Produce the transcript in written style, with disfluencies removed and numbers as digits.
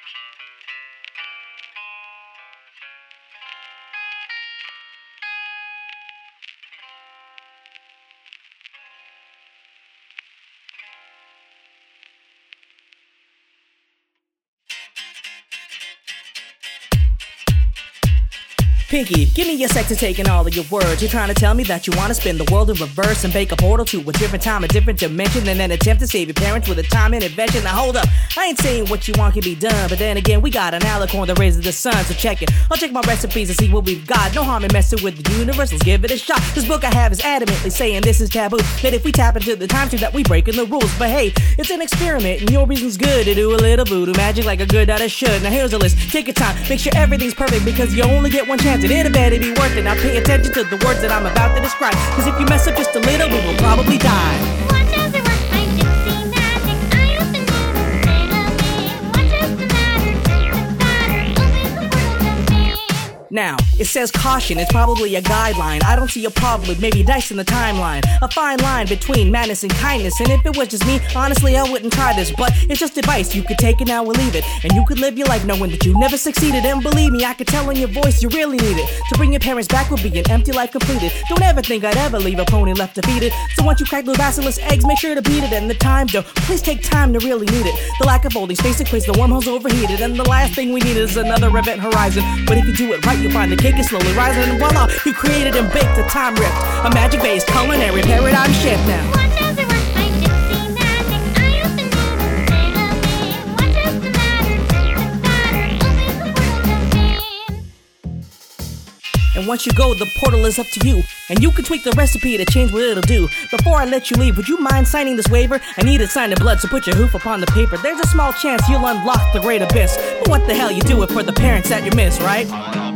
Pinky, give me your sex and taking all of your words. You're trying to tell me that you want to spin the world in reverse and make a portal to a different time, a different dimension, and then attempt to save your parents with a time intervention. Now hold up, I ain't saying what you want can be done, but then again, we got an alicorn that raises the sun, so check it. I'll check my recipes and see what we've got. No harm in messing with the universe, let's give it a shot. This book I have is adamantly saying this is taboo, that if we tap into the time stream that we breaking the rules. But hey, it's an experiment, and your reason's good to do a little voodoo magic like a good daughter should. Now here's a list, take your time, make sure everything's perfect, because you only get one chance. It better be worth it. Now pay attention to the words that I'm about to describe, cause if you mess up just a little, we will probably die. What does it work? I just see magic. I used to know the little bit. What does the matter? Take the batter. Open the world of man. Now, it says caution, it's probably a guideline. I don't see a problem with maybe dicing the timeline. A fine line between madness and kindness. And if it was just me, honestly, I wouldn't try this. But it's just advice, you could take it now or leave it. And you could live your life knowing that you never succeeded. And believe me, I could tell in your voice you really need it. To bring your parents back would be an empty life completed. Don't ever think I'd ever leave a pony left defeated. So once you crack those basilisk eggs, make sure to beat it. And the time, though, please take time to really need it. The lack of holding space equates the wormholes overheated. And the last thing we need is another event horizon. But if you do it right, you'll find the cake is slowly rising, and voila, you created and baked a time rift, a magic-based culinary paradigm shift now. What does it work? I just see magic. I used to know the little bit. What does the matter? Take the batter. Open the world of man. And once you go, the portal is up to you, and you can tweak the recipe to change what it'll do. Before I let you leave, would you mind signing this waiver? I need it signed in blood, so put your hoof upon the paper. There's a small chance you'll unlock the great abyss, but what the hell, you do it for the parents that you miss, right?